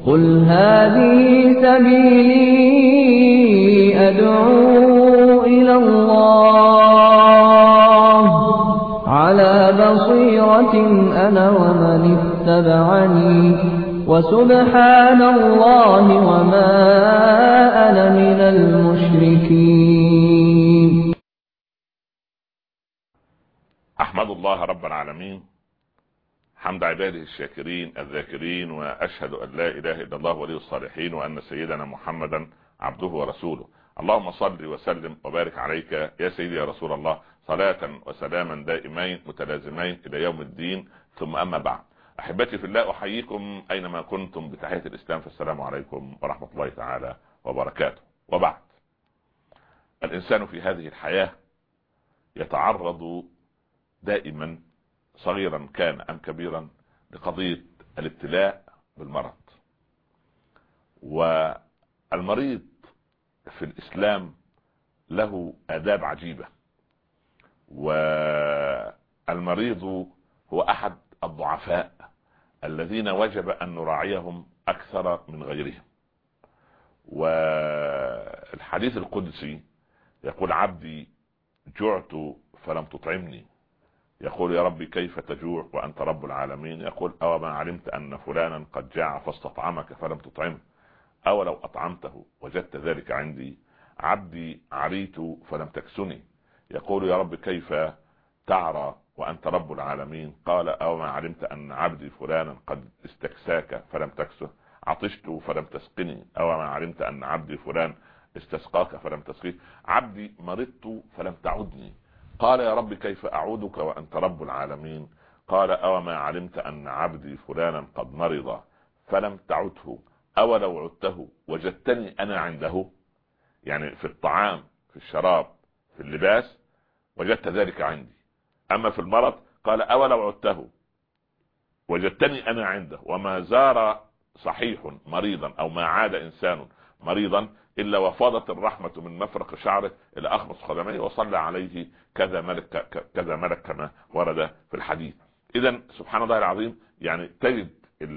قل هذه سبيلي أدعو إلى الله على بصيرة أنا ومن اتبعني وسبحان الله وما أنا من المشركين. أحمد الله رب العالمين حمد عباده الشاكرين الذاكرين، وأشهد أن لا إله إلا الله ولي الصالحين، وأن سيدنا محمدا عبده ورسوله. اللهم صل وسلم وبارك عليك يا سيدي يا رسول الله، صلاة وسلاما دائمين متلازمين إلى يوم الدين. ثم أما بعد، أحبتي في الله، أحييكم أينما كنتم بتحية الإسلام، فالسلام عليكم ورحمة الله تعالى وبركاته. وبعد، الإنسان في هذه الحياة يتعرض دائما صغيرا كان أم كبيرا لقضية الابتلاء بالمرض. والمريض في الإسلام له آداب عجيبة، والمريض هو أحد الضعفاء الذين وجب أن نراعيهم أكثر من غيرهم. والحديث القدسي يقول: عبدي جعت فلم تطعمني. يقول: يا ربي كيف تجوع وأنت رب العالمين؟ يقول: أو ما علمت أن فلانا قد جاع فاستطعمك فلم تطعمه؟ أو لو أطعمته وجدت ذلك عندي؟ عبدي عريت فلم تكسني. يقول: يا رب كيف تعرى وأنت رب العالمين؟ قال: أو ما علمت أن عبدي فلانا قد استكساك فلم تكسه؟ عطشت فلم تسقني. أو ما علمت أن عبدي فلان استسقاك فلم تسقيه؟ عبدي مرضت فلم تعدني. قال: يا رب كيف أعودك وأنت رب العالمين؟ قال: أو ما علمت أن عبدي فلانا قد مرض فلم تعده؟ أو لو عدته وجدتني أنا عنده؟ يعني في الطعام، في الشراب، في اللباس وجدت ذلك عندي. أما في المرض قال: أو لو عدته وجدتني أنا عنده. وما زار صحيح مريضا أو ما عاد إنسان مريضا إلا وفاضت الرحمة من مفرق شعره إلى أخمص قدميه وصلى عليه كذا ملك كما ورد في الحديث. إذن سبحان الله العظيم، يعني تجد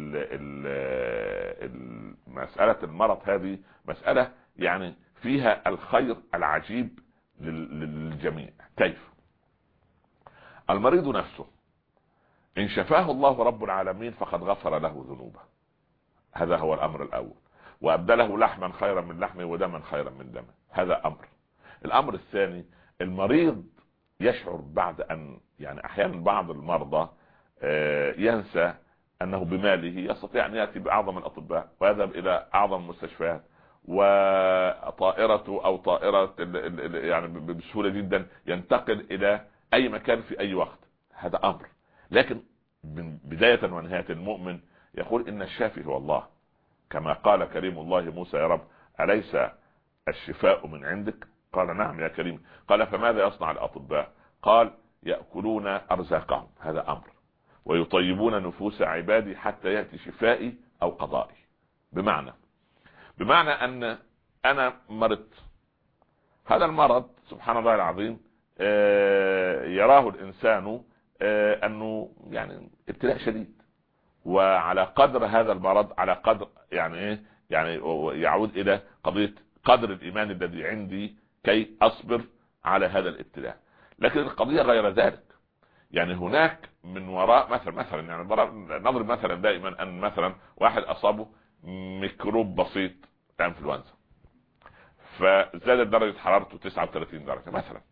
مسألة المرض هذه مسألة يعني فيها الخير العجيب للجميع. كيف؟ المريض نفسه إن شفاه الله رب العالمين فقد غفر له ذنوبه، هذا هو الأمر الأول، وأبدله لحما خيرا من لحمه ودما خيرا من دمه، هذا أمر. الأمر الثاني، المريض يشعر بعد أن، يعني أحيانا بعض المرضى ينسى أنه بماله يستطيع أن يأتي بأعظم الأطباء ويذهب إلى أعظم المستشفيات، وطائرته أو طائرة يعني بسهولة جدا ينتقل إلى أي مكان في أي وقت، هذا أمر. لكن بداية ونهاية المؤمن يقول: إن الشافي هو الله، كما قال كريم الله موسى: يا رب أليس الشفاء من عندك؟ قال: نعم يا كريم. قال: فماذا يصنع الأطباء؟ قال: يأكلون أرزاقهم، هذا أمر، ويطيبون نفوس عبادي حتى يأتي شفائي أو قضائي. بمعنى أن أنا مرضت، هذا المرض سبحان الله العظيم يراه الإنسان أنه يعني ابتلاء شديد، وعلى قدر هذا المرض على قدر يعني ايه، يعني يعود الى قضية قدر الايمان الذي عندي كي اصبر على هذا الابتلاء. لكن القضية غير ذلك، يعني هناك من وراء مثلا يعني نضرب مثلا دائما ان مثلا واحد اصابه ميكروب بسيط انفلونزا، فزادت درجة حرارته 39 درجة مثلا،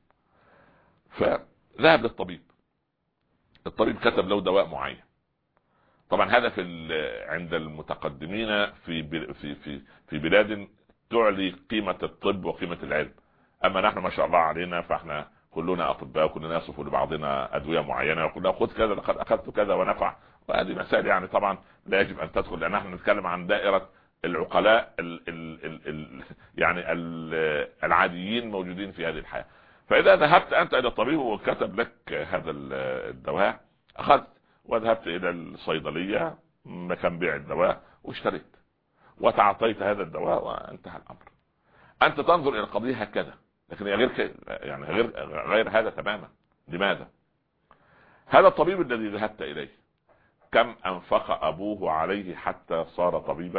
فذهب للطبيب، الطبيب كتب له دواء معين. طبعا هذا عند المتقدمين في بلاد تعلي قيمة الطب وقيمة العلم. اما نحن ما شاء الله علينا فاحنا كلنا اطباء، كلنا نصف لبعضنا ادوية معينة وكلنا خذ كذا لقد اخذت كذا ونفع، وهذه مسائل يعني طبعا لا يجب ان تدخل، لان احنا نتكلم عن دائرة العقلاء يعني العاديين موجودين في هذه الحياة. فاذا ذهبت انت الى الطبيب وكتب لك هذا الدواء، اخذت وذهبت الى الصيدلية مكان بيع الدواء واشتريت وتعاطيت هذا الدواء وانتهى الامر. انت تنظر الى القضية هكذا، لكن غير يعني غير هذا تماما. لماذا؟ هذا الطبيب الذي ذهبت اليه كم انفق ابوه عليه حتى صار طبيبا؟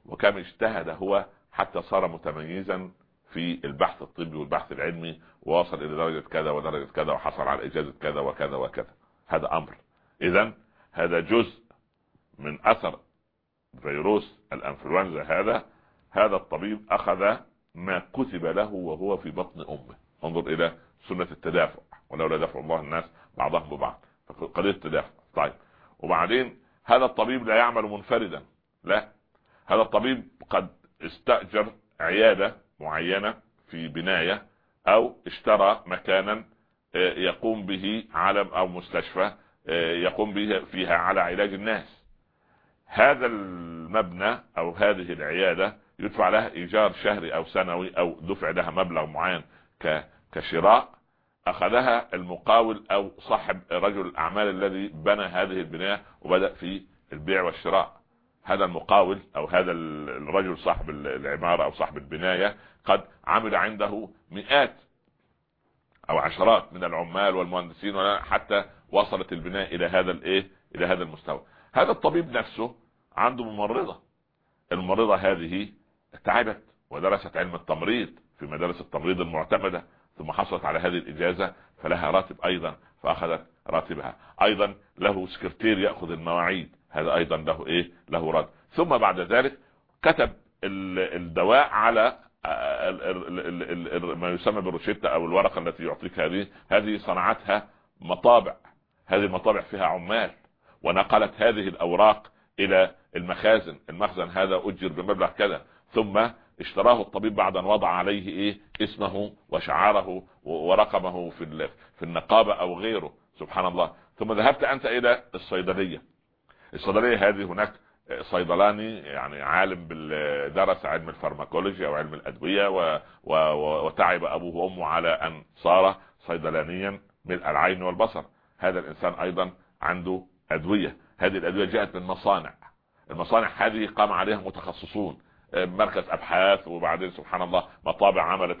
وكم اجتهد هو حتى صار متميزا في البحث الطبي والبحث العلمي، ووصل الى درجة كذا ودرجة كذا، وحصل على اجازة كذا وكذا وكذا. هذا امر. اذا هذا جزء من اثر فيروس الانفلونزا. هذا الطبيب اخذ ما كتب له وهو في بطن امه. انظر الى سنة التدافع، ولولا دفع الله الناس بعضهم ببعض، قضية التدافع. طيب، وبعدين هذا الطبيب لا يعمل منفردا، لا، هذا الطبيب قد استأجر عيادة معينة في بناية، او اشترى مكانا يقوم به علم او مستشفى يقوم به فيها على علاج الناس. هذا المبنى او هذه العيادة يدفع لها ايجار شهري او سنوي، او دفع لها مبلغ معين كشراء. اخذها المقاول او صاحب رجل الاعمال الذي بنى هذه البناية وبدأ في البيع والشراء. هذا المقاول او هذا الرجل صاحب العمارة او صاحب البناية قد عمل عنده مئات او عشرات من العمال والمهندسين، حتى وصلت البناء الى هذا المستوى. هذا الطبيب نفسه عنده ممرضة. الممرضة هذه تعبت ودرست علم التمريض في مدارس التمريض المعتمدة، ثم حصلت على هذه الإجازة، فلها راتب أيضا، فأخذت راتبها. أيضا له سكرتير يأخذ المواعيد، هذا أيضا له راتب. ثم بعد ذلك كتب الدواء على ما يسمى بالروشتة أو الورقة التي يعطيك. هذه صنعتها مطابع، هذه المطابع فيها عمال، ونقلت هذه الأوراق إلى المخزن هذا أجر بمبلغ كذا، ثم اشتراه الطبيب بعد ان وضع عليه اسمه وشعاره ورقمه في النقابة او غيره. سبحان الله. ثم ذهبت انت الى الصيدلية هذه، هناك صيدلاني يعني عالم درس علم الفارماكولوجيا او علم الادوية، وتعب ابوه وامه على ان صار صيدلانيا ملء العين والبصر. هذا الانسان ايضا عنده ادوية، هذه الادوية جاءت من المصانع هذه قام عليها متخصصون، مركز ابحاث، وبعدين سبحان الله مطابع عملت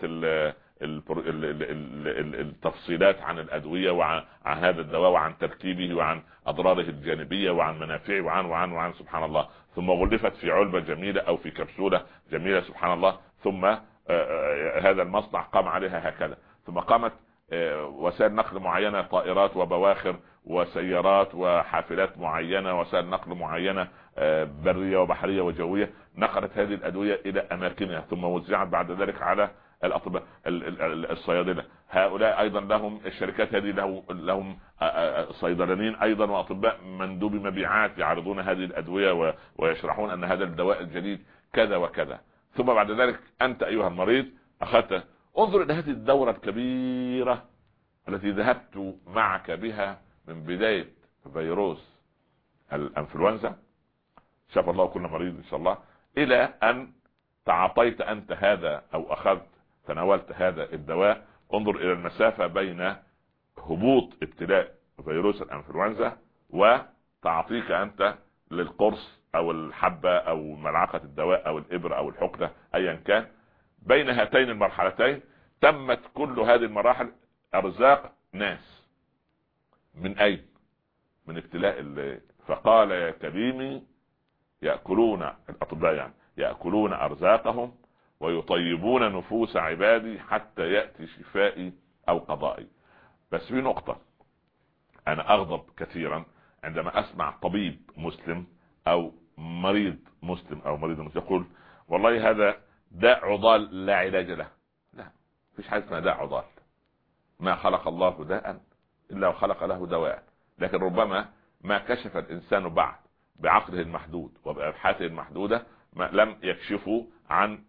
التفصيلات عن الادوية وعن هذا الدواء وعن تركيبه وعن اضراره الجانبية وعن منافعه وعن سبحان الله. ثم غلفت في علبة جميلة او في كبسولة جميلة سبحان الله. ثم هذا المصنع قام عليها هكذا. ثم قامت وسائل نقل معينة، طائرات وبواخر وسيارات وحافلات معينة، وسائل نقل معينة برية وبحرية وجوية، نقلت هذه الأدوية إلى أماكنها، ثم وزعت بعد ذلك على الأطباء الصيادلة. هؤلاء أيضا لهم الشركات هذه لهم صيدلانيين أيضا وأطباء مندوبي مبيعات يعرضون هذه الأدوية ويشرحون أن هذا الدواء الجديد كذا وكذا. ثم بعد ذلك أنت أيها المريض أخذت. انظر إلى هذه الدورة الكبيرة التي ذهبت معك بها من بداية فيروس الانفلونزا، شاف الله كل مريض ان شاء الله، الى ان تعاطيت انت هذا او تناولت هذا الدواء. انظر الى المسافة بين هبوط ابتلاء فيروس الانفلونزا وتعطيك انت للقرص او الحبة او ملعقة الدواء او الابرة او الحقنة ايا كان. بين هاتين المرحلتين تمت كل هذه المراحل ارزاق ناس. من اين؟ من ابتلاء فقال يا كريمي يأكلون الاطباء يعني يأكلون ارزاقهم ويطيبون نفوس عبادي حتى يأتي شفائي او قضائي. بس في نقطة، انا اغضب كثيرا عندما اسمع طبيب مسلم او مريض مسلم يقول والله هذا داء عضال لا علاج له. لا، مفيش حاجة اسمها داء عضال. ما خلق الله داء الا وخلق له دواء، لكن ربما ما كشف الانسان بعد بعقله المحدود وبأبحاثه المحدودة ما لم يكشفوا عن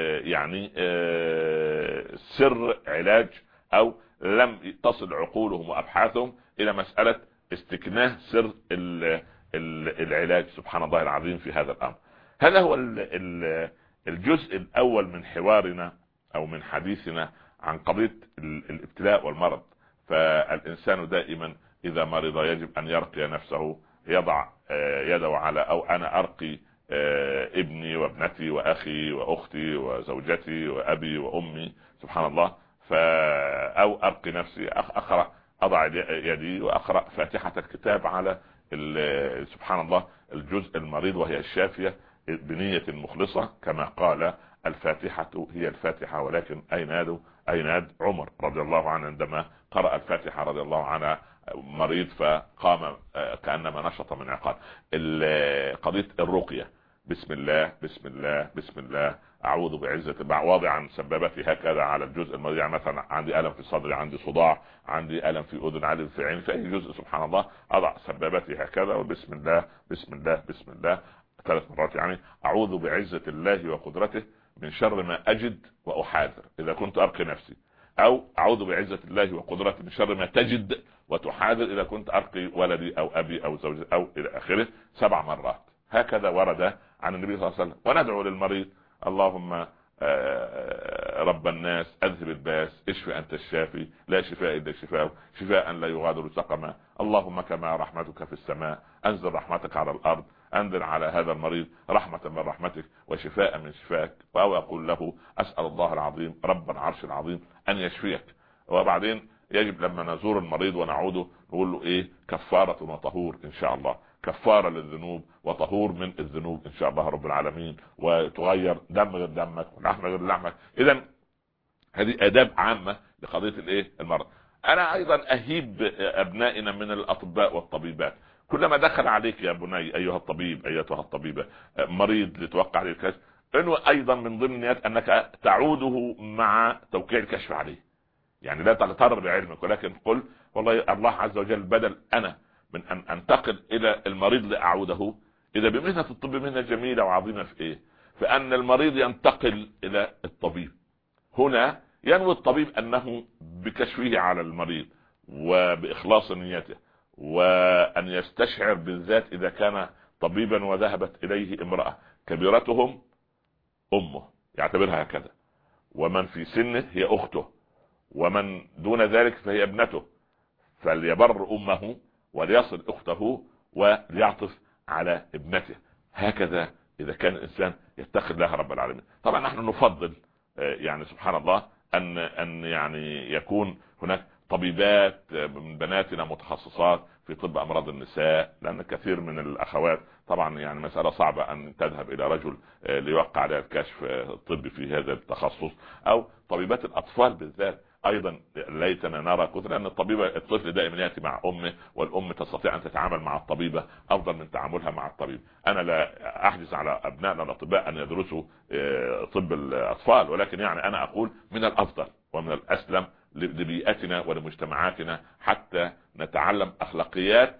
سر علاج، او لم تصل عقولهم وابحاثهم الى مسألة استكناه سر العلاج. سبحان الله العظيم في هذا الامر. هذا هو الجزء الاول من حوارنا او من حديثنا عن قضية الابتلاء والمرض. فالانسان دائما اذا مرض يجب ان يرقي نفسه، يضع يده على، او انا ارقي ابني وابنتي واخي واختي وزوجتي وابي وامي سبحان الله، او ارقي نفسي، اضع يدي واقرأ فاتحة الكتاب على سبحان الله الجزء المريض وهي الشافية بنية مخلصة، كما قال الفاتحة هي الفاتحة ولكن أين يد عمر رضي الله عنه عندما قرأ الفاتحة رضي الله عنها مريض فقام كأنما نشط من عقال. قضية الرقية، بسم الله بسم الله بسم الله، اعوذ بعزة، واضعا سبابتي هكذا على الجزء المريض، يعني مثلا عندي الم في صدري، عندي صداع، عندي الم في اذن، عندي في عيني، في اي جزء سبحان الله اضع سبابتي هكذا وبسم الله بسم الله بسم الله 3 مرات. يعني اعوذ بعزة الله وقدرته من شر ما اجد واحاذر اذا كنت ارقي نفسي، او اعوذ بعزة الله وقدرته من شر ما تجد وتحاذر اذا كنت ارقي ولدي او ابي او زوجي او الى اخره 7 مرات. هكذا ورد عن النبي صلى الله عليه وسلم. وندعو للمريض اللهم رب الناس اذهب الباس اشفي انت الشافي لا شفاء الا شفاء شفاء لا يغادر سقما، اللهم كما رحمتك في السماء انزل رحمتك على الارض، انزل على هذا المريض رحمة من رحمتك وشفاء من شفاك. او اقول له اسأل الله العظيم رب العرش العظيم ان يشفيك. وبعدين يجب لما نزور المريض ونعوده نقول له ايه؟ كفارة وطهور ان شاء الله، كفارة للذنوب وطهور من الذنوب ان شاء الله رب العالمين، وتغير دم غير دمك ولحم غير لحمك. اذا هذه اداب عامة لقضية الايه؟ المرض. انا ايضا اهيب ابنائنا من الاطباء والطبيبات، كلما دخل عليك يا بني ايها الطبيب ايتها الطبيبة مريض لتوقع عليه الكشف، انه ايضا من ضمن النيات انك تعوده مع توقيع الكشف عليه. يعني لا تغتر بعلمك، ولكن قل والله الله عز وجل بدل انا من ان انتقل الى المريض لاعوده، اذا بمهنة الطب مهنة جميلة وعظيمة في ايه؟ فان المريض ينتقل الى الطبيب. هنا ينوي الطبيب انه بكشفه على المريض وباخلاص نيته، وان يستشعر بالذات اذا كان طبيبا وذهبت اليه امرأة كبيرتهم امه يعتبرها هكذا، ومن في سنه هي اخته، ومن دون ذلك فهي ابنته، فليبر امه وليصل اخته وليعطف على ابنته. هكذا اذا كان الانسان يتقي الله رب العالمين. طبعا نحن نفضل يعني سبحان الله ان يعني يكون هناك طبيبات من بناتنا متخصصات في طب امراض النساء، لان كثير من الاخوات طبعا يعني مسألة صعبة ان تذهب الى رجل ليوقع عليها الكشف الطبي في هذا التخصص، او طبيبات الاطفال بالذات ايضا ليتنا نرى كثر، لان الطفل دائما ياتي مع امه، والام تستطيع ان تتعامل مع الطبيبة افضل من تعاملها مع الطبيب. انا لا احجز على ابنائنا الاطباء ان يدرسوا طب الاطفال، ولكن يعني انا اقول من الافضل ومن الاسلم لبيئتنا ولمجتمعاتنا حتى نتعلم اخلاقيات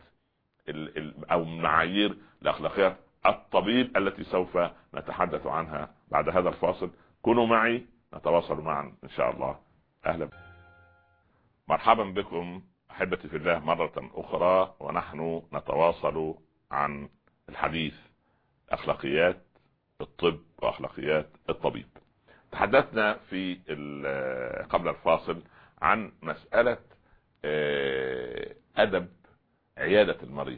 او معايير لاخلاقيات الطبيب التي سوف نتحدث عنها بعد هذا الفاصل. كونوا معي نتواصل معا ان شاء الله. اهلا مرحبا بكم احبتي في الله مرة اخرى، ونحن نتواصل عن الحديث اخلاقيات الطب واخلاقيات الطبيب. تحدثنا في قبل الفاصل عن مسألة ادب عيادة المريض،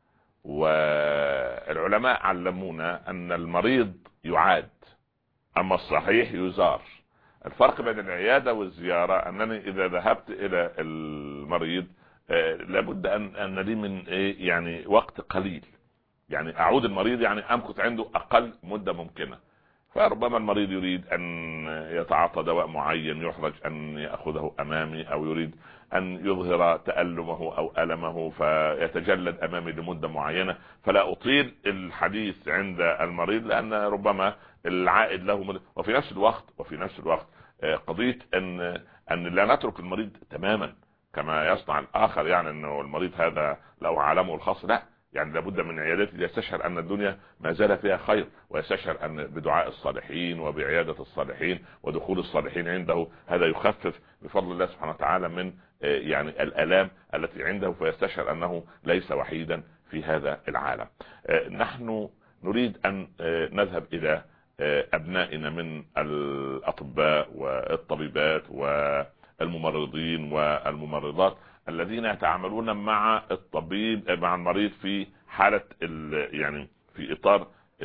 والعلماء علمونا ان المريض يعاد اما الصحيح يزار. الفرق بين العيادة والزيارة انني اذا ذهبت الى المريض لابد ان لي من يعني وقت قليل، يعني اعود المريض يعني امكث عنده اقل مدة ممكنة. فربما المريض يريد ان يتعاطى دواء معين يحرج ان يأخذه امامي، او يريد ان يظهر تألمه او المه فيتجلد امامي لمدة معينة، فلا اطيل الحديث عند المريض لان ربما العائد له وفي نفس الوقت قضية ان لا نترك المريض تماما كما يصنع الاخر، يعني انه المريض هذا له عالمه الخاص، لا، يعني لابد من عيادته يستشعر ان الدنيا ما زال فيها خير، ويستشعر ان بدعاء الصالحين وبعيادة الصالحين ودخول الصالحين عنده هذا يخفف بفضل الله سبحانه وتعالى من يعني الالام التي عنده، فيستشعر انه ليس وحيدا في هذا العالم. نحن نريد ان نذهب الى ابنائنا من الاطباء والطبيبات والممرضين والممرضات الذين يتعاملون مع الطبيب مع المريض في حالة يعني في اطار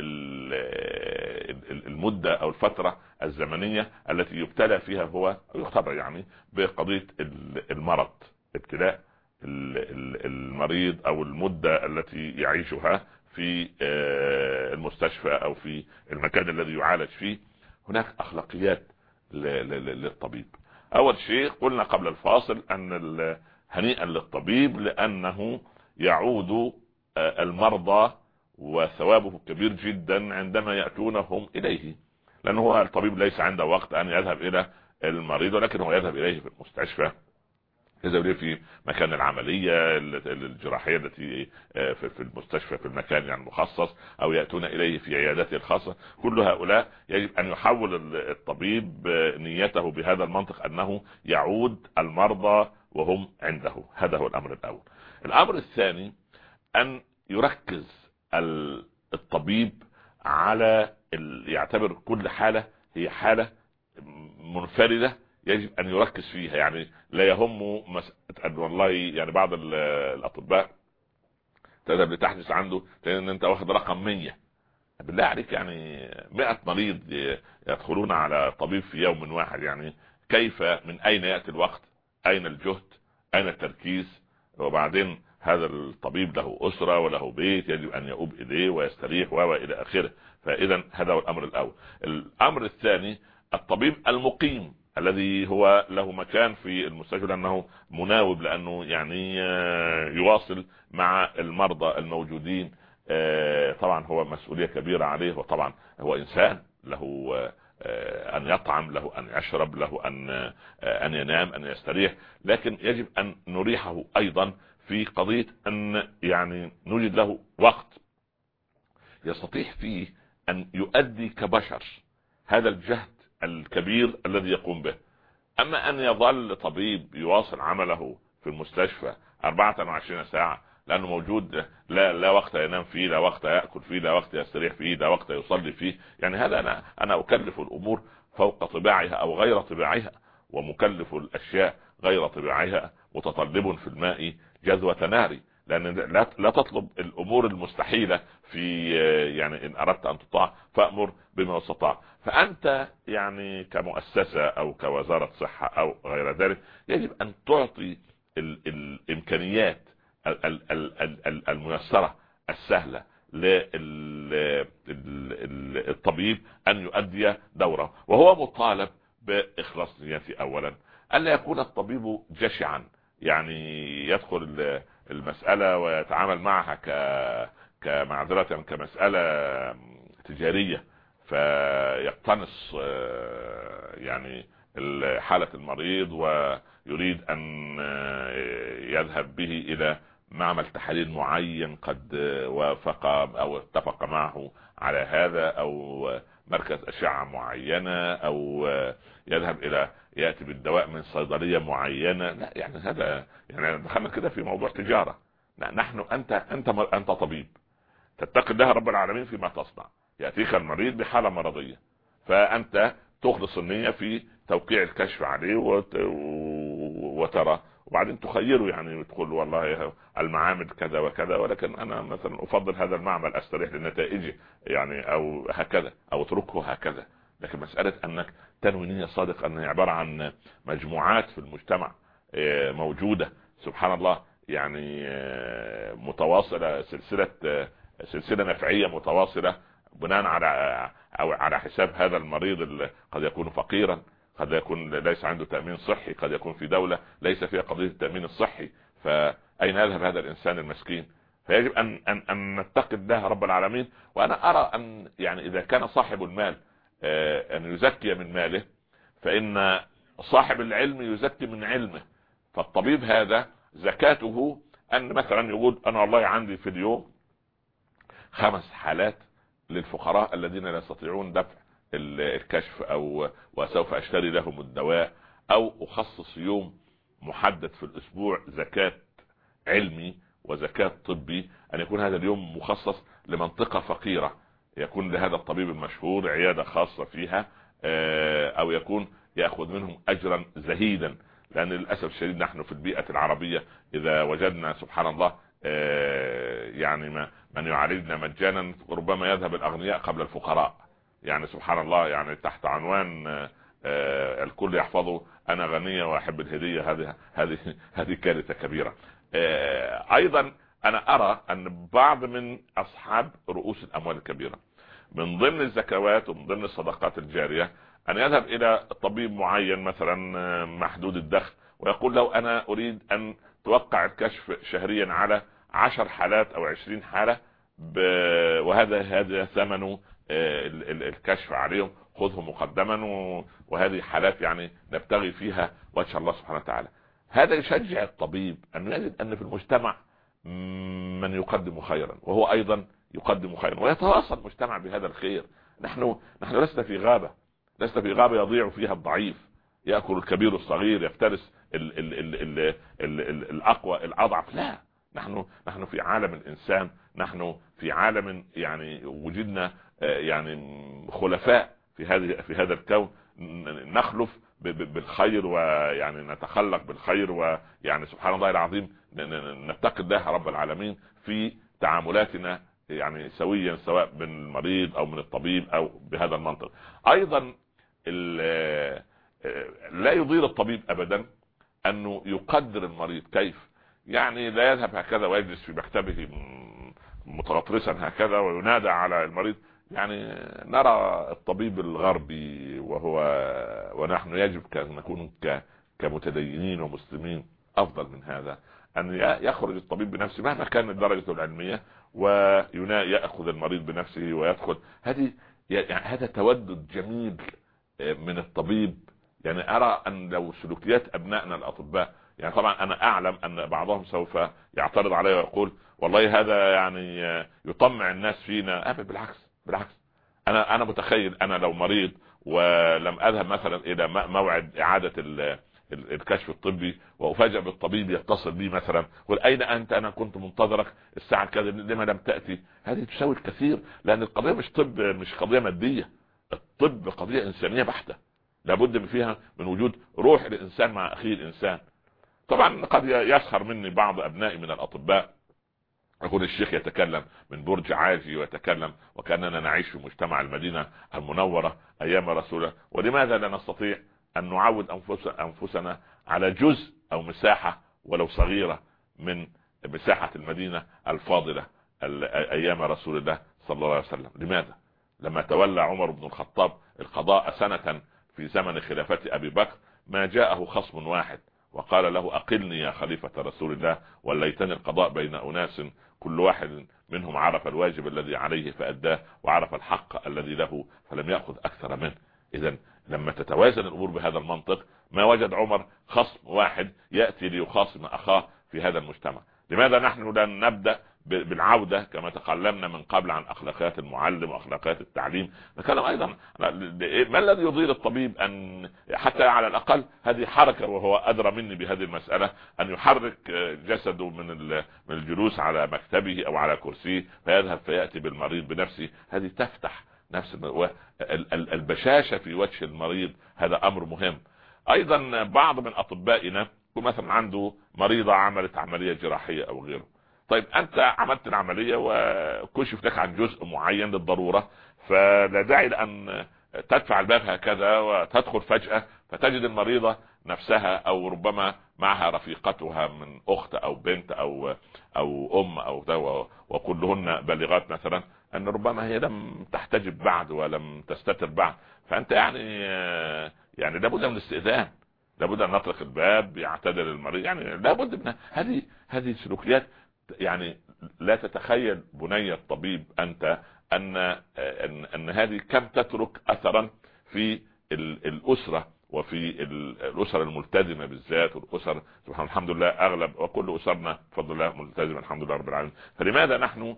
المدة او الفترة الزمنية التي يبتلى فيها هو يختبر يعني بقضية المرض، ابتلاء المريض او المدة التي يعيشها في المستشفى او في المكان الذي يعالج فيه، هناك اخلاقيات للطبيب. اول شيء قلنا قبل الفاصل ان هنيئا للطبيب لانه يعود المرضى وثوابه كبير جدا عندما يأتونهم اليه، لانه هو الطبيب ليس عنده وقت ان يذهب الى المريض، ولكن هو يذهب اليه في المستشفى، يذهب اليه في مكان العملية الجراحية التي في المستشفى في المكان يعني مخصص، او يأتون اليه في عيادته الخاصة. كل هؤلاء يجب ان يحول الطبيب نيته بهذا المنطق انه يعود المرضى وهم عنده. هذا هو الامر الاول. الامر الثاني ان يركز الطبيب على يعتبر كل حالة هي حالة منفردة يجب ان يركز فيها، يعني لا يهم والله يعني بعض الاطباء تذهب لتحدث عنده ان انت واخد رقم 100. بالله عليك يعني 100 مريض يدخلون على طبيب في يوم واحد، يعني كيف من اين يأتي الوقت؟ اين الجهد؟ اين التركيز؟ وبعدين هذا الطبيب له اسرة وله بيت يجب ان يؤوب اليه ويستريح والى اخره. فاذا هذا هو الامر الاول. الامر الثاني الطبيب المقيم الذي هو له مكان في المستشفى لانه مناوب، لانه يعني يواصل مع المرضى الموجودين. طبعا هو مسؤولية كبيرة عليه، وطبعا هو انسان له ان يطعم، له ان يشرب، له ان ينام، ان يستريح، لكن يجب ان نريحه ايضا في قضية ان يعني نوجد له وقت يستطيع فيه ان يؤدي كبشر هذا الجهد الكبير الذي يقوم به. اما ان يظل طبيب يواصل عمله في المستشفى 24 ساعة لانه موجود، لا وقت ينام فيه، لا وقت يأكل فيه، لا وقت يستريح فيه، لا وقت يصلي فيه، يعني هذا انا اكلف الامور فوق طباعها او غير طباعها، ومكلف الاشياء غير طباعها، متطلب في الماء جذوة نار، لان لا تطلب الامور المستحيلة في يعني ان اردت ان تطاع فامر بما استطاع. فانت يعني كمؤسسة او كوزارة صحة او غير ذلك يجب ان تعطي الامكانيات الميسرة السهلة للطبيب ان يؤدي دوره، وهو مطالب باخلاص نيته اولا، الا يكون الطبيب جشعا يعني يدخل المسألة ويتعامل معها كمعذرة كمسألة تجارية، فيقتنص يعني حالة المريض ويريد ان يذهب به الى معمل تحاليل معين قد وافق او اتفق معه على هذا، او مركز اشعة معينة، او يذهب الى يأتي بالدواء من صيدلية معينة. لا يعني هذا يعني دخلنا كده في موضوع تجارة. نحن انت طبيب تتقي الله رب العالمين فيما تصنع. يأتيك المريض بحالة مرضية، فانت تخلص النية في توقيع الكشف عليه وترى، وبعدين تخيره يعني تقول والله المعامل كذا وكذا، ولكن انا مثلا افضل هذا المعمل استريح لنتائجه يعني، او هكذا، او اتركه هكذا. لكن مسألة انك تنوي نية صادقة انها عبارة عن مجموعات في المجتمع موجودة سبحان الله يعني متواصلة، سلسلة نفعية متواصلة بناء على حساب هذا المريض اللي قد يكون فقيرا، قد يكون ليس عنده تأمين صحي، قد يكون في دولة ليس فيها قضية التأمين الصحي، فأين يذهب هذا الإنسان المسكين؟ فيجب أن نتقي الله رب العالمين. وأنا أرى أن يعني إذا كان صاحب المال أن يزكي من ماله، فإن صاحب العلم يزكي من علمه. فالطبيب هذا زكاته أن مثلا يقول أنا والله عندي في اليوم 5 حالات للفقراء الذين لا يستطيعون دفع الكشف، او وسوف اشتري لهم الدواء، او اخصص يوم محدد في الاسبوع زكاة علمي وزكاة طبي، ان يكون هذا اليوم مخصص لمنطقة فقيرة، يكون لهذا الطبيب المشهور عيادة خاصة فيها، او يكون يأخذ منهم اجرا زهيدا. لان للأسف الشديد نحن في البيئة العربية اذا وجدنا سبحان الله يعني من يعالجنا مجانا ربما يذهب الاغنياء قبل الفقراء، يعني سبحان الله، يعني تحت عنوان الكل يحفظه انا غنية واحب الهدية. هذه كارثة كبيرة. ايضا انا ارى ان بعض من اصحاب رؤوس الاموال الكبيرة من ضمن الزكوات ومن ضمن الصدقات الجارية ان يذهب الى طبيب معين مثلا محدود الدخل ويقول له انا اريد ان توقع الكشف شهريا على 10 حالات او 20 حالة وهذا ثمن الكشف عليهم، خذه مقدما وهذه حالات يعني نبتغي فيها وجه الله سبحانه وتعالى. هذا يشجع الطبيب أن يجد أن في المجتمع من يقدم خيرا وهو أيضا يقدم خيرا ويتواصل المجتمع بهذا الخير. نحن لسنا في غابة، لسنا في غابة يضيع فيها الضعيف، يأكل الكبير الصغير، يفترس الأقوى الأضعف. لا، نحن في عالم الإنسان، نحن في عالم يعني وجدنا يعني خلفاء في هذا الكون، نخلف بالخير ويعني نتخلق بالخير، ويعني سبحان الله العظيم نتقي الله رب العالمين في تعاملاتنا يعني سويا، سواء من المريض او من الطبيب او بهذا المنطق. ايضا لا يضير الطبيب ابدا انه يقدر المريض. كيف؟ يعني لا يذهب هكذا ويجلس في مكتبه متغطرسا هكذا وينادى على المريض. يعني نرى الطبيب الغربي ونحن يجب أن نكون كمتدينين ومسلمين افضل من هذا، ان يخرج الطبيب بنفسه مهما كانت درجته العلمية ويأخذ المريض بنفسه ويدخل. هذا تودد جميل من الطبيب. يعني ارى ان لو سلوكيات ابنائنا الاطباء، يعني طبعا انا اعلم ان بعضهم سوف يعترض علي ويقول والله هذا يعني يطمع الناس فينا. بالعكس انا متخيل انا لو مريض ولم اذهب مثلا الى موعد اعادة الكشف الطبي وافاجئ بالطبيب يتصل بي مثلا يقول اين انت؟ انا كنت منتظرك الساعة كذا، لما لم تأتي؟ هذه تساوي الكثير، لان القضية مش طب، مش قضية مادية، الطب قضية انسانية بحتة، لابد فيها من وجود روح الانسان مع اخيه الانسان. طبعا قد يسخر مني بعض ابنائي من الاطباء، يقول الشيخ يتكلم من برج عاجي ويتكلم وكأننا نعيش في مجتمع المدينة المنورة ايام رسوله. ولماذا لا نستطيع ان نعود انفسنا على جزء او مساحة ولو صغيرة من مساحة المدينة الفاضلة ايام رسول الله صلى الله عليه وسلم؟ لماذا لما تولى عمر بن الخطاب القضاء سنة في زمن خلافة ابي بكر ما جاءه خصم واحد وقال له اقلني يا خليفة رسول الله، وليتني القضاء بين اناس كل واحد منهم عرف الواجب الذي عليه فأداه وعرف الحق الذي له فلم يأخذ اكثر منه. اذا لما تتوازن الامور بهذا المنطق ما وجد عمر خصم واحد يأتي ليخاصم اخاه في هذا المجتمع. لماذا نحن لا نبدأ بالعودة كما تكلمنا من قبل عن اخلاقيات المعلم واخلاقيات التعليم؟ نتكلم ايضا ما الذي يضير الطبيب ان حتى على الاقل هذه حركة، وهو ادرى مني بهذه المسألة، ان يحرك جسده من الجلوس على مكتبه او على كرسيه فيذهب فيأتي بالمريض بنفسه. هذه تفتح نفس البشاشة في وجه المريض، هذا امر مهم. ايضا بعض من اطبائنا مثلا عنده مريضة عملت عملية جراحية او غيره، طيب انت عملت العملية وكشف لك عن جزء معين للضرورة، فلا داعي لان تدفع الباب هكذا وتدخل فجأة فتجد المريضة نفسها او ربما معها رفيقتها من اخت او بنت او ام او وكلهن بالغات مثلا، ان ربما هي لم تحتجب بعد ولم تستتر بعد، فانت يعني لابد من الاستئذان، لابد ان نطرق الباب يعتذر المريض. يعني لابد من هذه سلوكيات. يعني لا تتخيل بني الطبيب انت ان هذه كم تترك اثرا في الاسرة وفي الاسر الملتزمة بالذات، والاسر سبحان الحمد لله اغلب وكل اسرنا بفضل الله ملتزمة الحمد لله رب العالمين. فلماذا نحن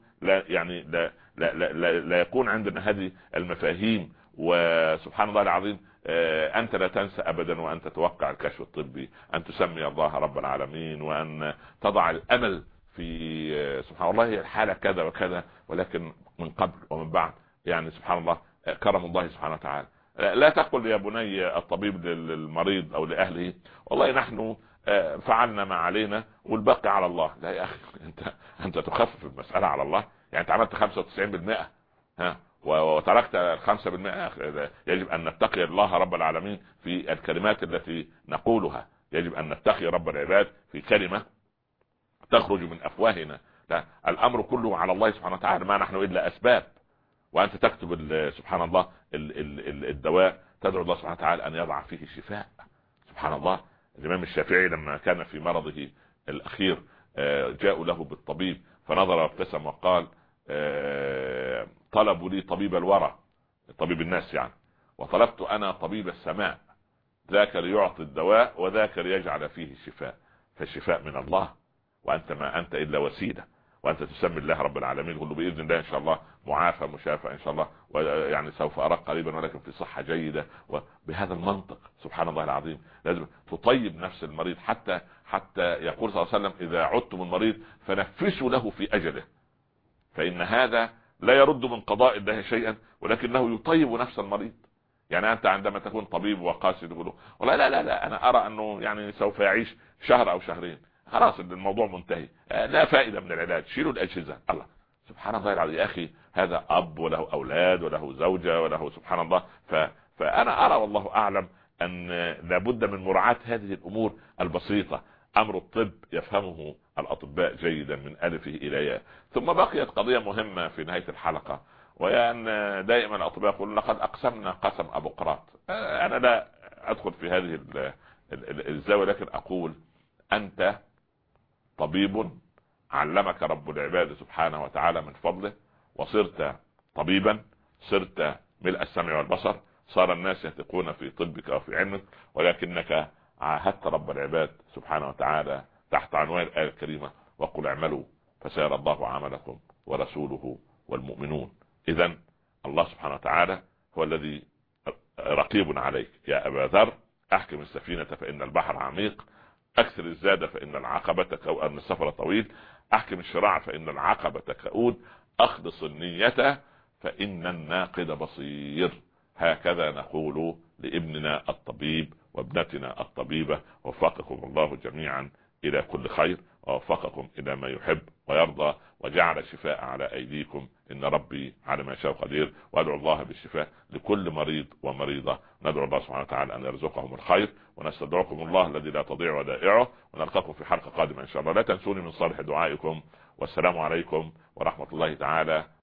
لا يكون عندنا هذه المفاهيم؟ وسبحان الله العظيم انت لا تنسى ابدا وانت توقع الكشف الطبي ان تسمي الله رب العالمين وان تضع الامل في سبحان الله هي الحالة كذا وكذا، ولكن من قبل ومن بعد يعني سبحان الله كرم الله سبحانه وتعالى. لا تقل يا بني الطبيب للمريض او لاهله والله نحن فعلنا ما علينا والباقي على الله. لا يا اخي، انت تخفف المسألة على الله. يعني انت عملت 95% وتركت 5%. يجب ان نتقي الله رب العالمين في الكلمات التي نقولها، يجب ان نتقي رب العباد في كلمة تخرج من افواهنا. لا، الامر كله على الله سبحانه وتعالى، ما نحن الا اسباب. وانت تكتب سبحان الله الدواء، تدعو الله سبحانه وتعالى ان يضع فيه الشفاء. سبحان الله. الامام الشافعي لما كان في مرضه الاخير جاءوا له بالطبيب فنظر وابتسم وقال طلبوا لي طبيب الورى، طبيب الناس يعني، وطلبت انا طبيب السماء، ذاك ليعطي الدواء وذاك ليجعل فيه الشفاء، فالشفاء من الله وانت ما انت الا وسيله، وانت تسمي الله رب العالمين. قل له باذن الله ان شاء الله معافى مشافى ان شاء الله، ويعني سوف اراك قريبا ولكن في صحه جيده. وبهذا المنطق سبحان الله العظيم لازم تطيب نفس المريض، حتى يقول صلى الله عليه وسلم اذا عدتم المريض فنفسوا له في اجله، فان هذا لا يرد من قضاء الله شيئا ولكنه يطيب نفس المريض. يعني انت عندما تكون طبيب وقاسي تقول والله لا انا ارى انه يعني سوف يعيش شهر او شهرين، خلاص الموضوع منتهي، لا فائدة من العلاج، شيلوا الاجهزة. الله سبحان الله العظيم يا اخي، هذا اب وله اولاد وله زوجة وله سبحان الله. فانا ارى والله اعلم ان لابد من مراعاة هذه الامور البسيطة. امر الطب يفهمه الاطباء جيدا من الفه الى ياء. ثم بقيت قضية مهمة في نهاية الحلقة، وهي ان دائما الاطباء يقولون لقد اقسمنا قسم ابو قراط. انا لا ادخل في هذه الزاوية، لكن اقول انت طبيب علمك رب العباد سبحانه وتعالى من فضله، وصرت طبيبا، صرت ملء السمع والبصر، صار الناس يثقون في طبك وفي علمك، ولكنك عاهدت رب العباد سبحانه وتعالى تحت عنوان الآية الكريمة وقل اعملوا فسيرى الله عملكم ورسوله والمؤمنون. اذا الله سبحانه وتعالى هو الذي رقيب عليك. يا أبا ذر احكم السفينة فإن البحر عميق، اكثر الزاد فإن العقبة أو أن السفر طويل، احكم الشراع فإن العقبة كؤود، اخلص النية فإن الناقد بصير. هكذا نقول لابننا الطبيب وابنتنا الطبيبة، وفقكم الله جميعا إلى كل خير، ووفقكم إلى ما يحب ويرضى، وجعل الشفاء على أيديكم، إن ربي على ما شاء قدير. وأدعو الله بالشفاء لكل مريض ومريضة. ندعو الله سبحانه وتعالى أن يرزقهم الخير، ونستدعوكم الله الذي لا تضيع ودائعه، ونلقاكم في حلقة قادمة إن شاء الله. لا تنسوني من صالح دعائكم، والسلام عليكم ورحمة الله تعالى